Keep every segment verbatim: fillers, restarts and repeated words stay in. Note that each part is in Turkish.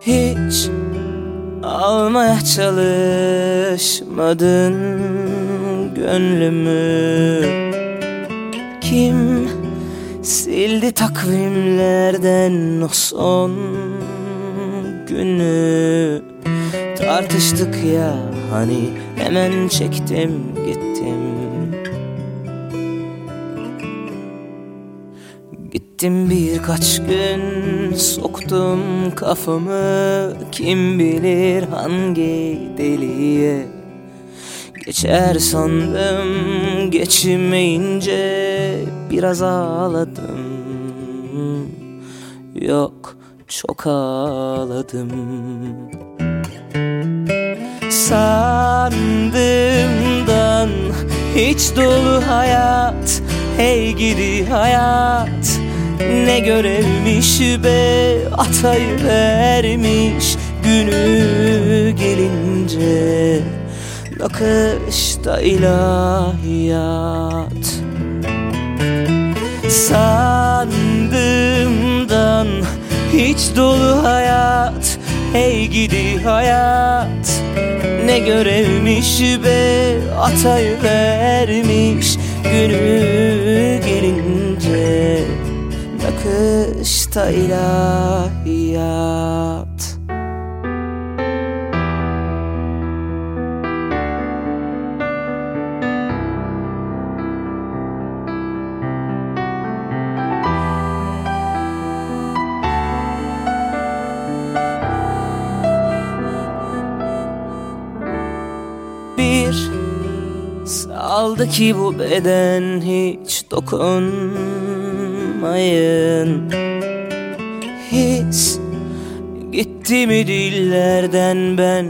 Hiç almaya çalışmadın gönlümü. Kim sildi takvimlerden o son günü? Tartıştık ya hani, hemen çektim gittim. Gittim birkaç gün, soktum kafamı kim bilir hangi deliğe. Geçer sandım, geçmeyince biraz ağladım. Yok, çok ağladım. Sandığımdan hiç dolu hayat, hey gidi hayat. Ne görevmiş be, atayı vermiş günü gelince. Nakışta ilahiyat. Sandığımdan hiç dolu hayat, hey gidi hayat. Ne görevmiş be, atayı vermiş günü gelince. Nakışta ilahiyat. Bir saldı ki bu beden hiç dokunmayın. His gitti mi dillerden ben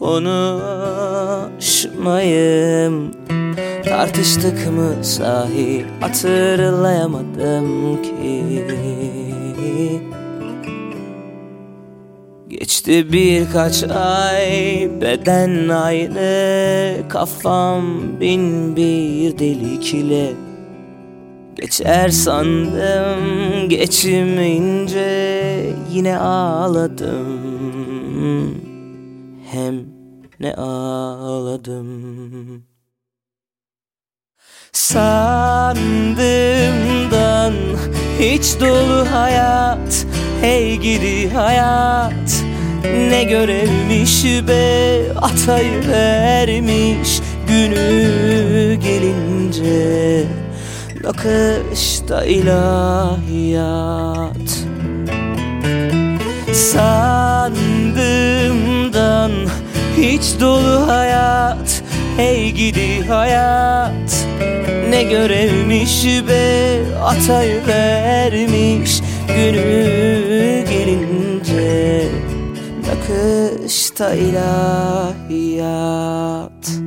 konuşmayayım. Tartıştık mı sahi, hatırlayamadım ki. Geçti birkaç ay, beden aynı, kafam bin bir delikle. Geçer sandım, geçmeyince yine ağladım. Hem ne ağladım. Sandığımdan hiç dolu hayat, hey gidi hayat. Ne görevmiş be, atayı vermiş günü gelince. Nakışta ilahiyat. Sandığımdan hiç dolu hayat, hey gidi hayat. Ne görevmiş be, atayı vermiş günü gelince. Nakışta ilahiyat.